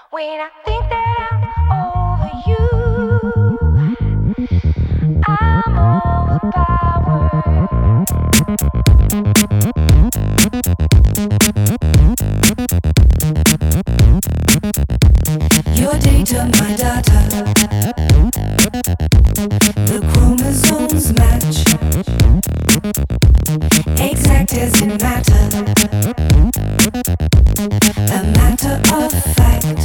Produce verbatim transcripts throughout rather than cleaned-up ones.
When I think that I'm over you, I'm overpowered. Your data, my data, the chromosomes match, exact as in matter, a matter of fact.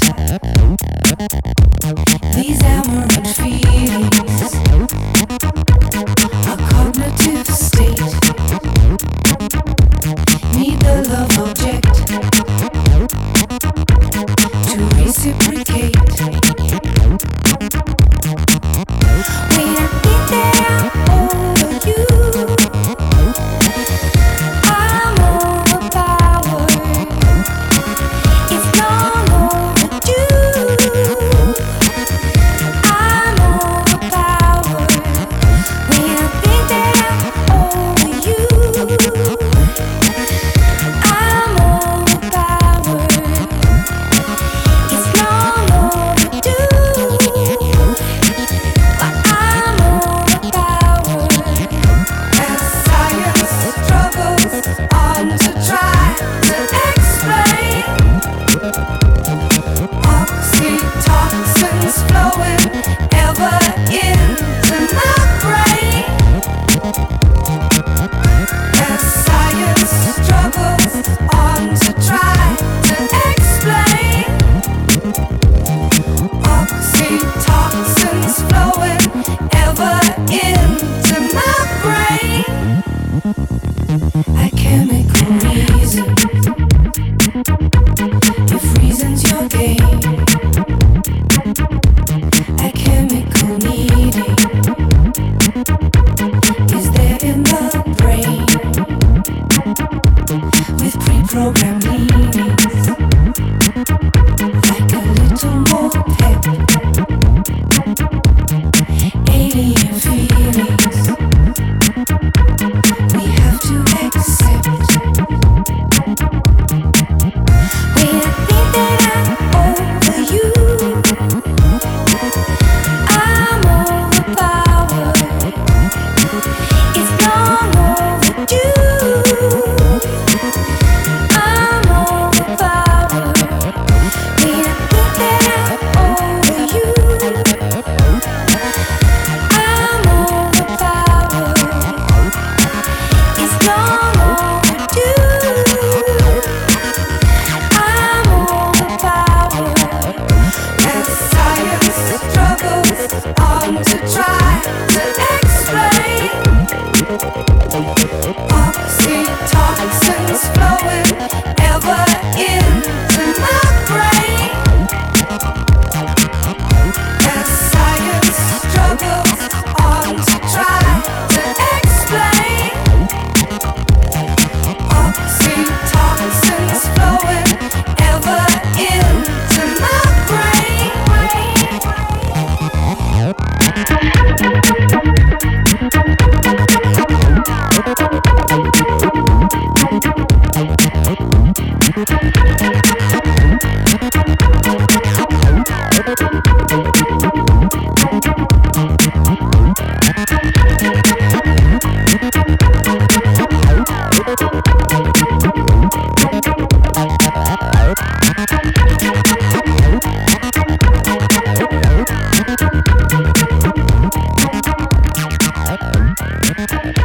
These aberrant feelings, a cognitive state, need the love object to reciprocate. When I think that I'm over you, I'm overpowered. It's long overdue. I'm overpowered. When I think that I'm over you, I'm overpowered. It's long overdue, but I'm overpowered. As science struggles on to try to explain, oxytocins flowing ever into my brain. As science struggles on to try to explain, oxytocins flowing ever into my brain. A chemical reason, if reason's your game, a chemical needing is there in the brain, with pre-programmed meanings, like a little more pep, alien feelings we have to accept. When I think that I'm over you, I'm overpowered. It's long overdue. I'm overpowered. When I think that I'm over you, I'm overpowered. It's long overdue. I'm overpowered. As science struggles on to try to explain, oxytocins flowing ever into my brain. As science struggles on to try to explain, oxytocins flowing ever into my brain. Thank you.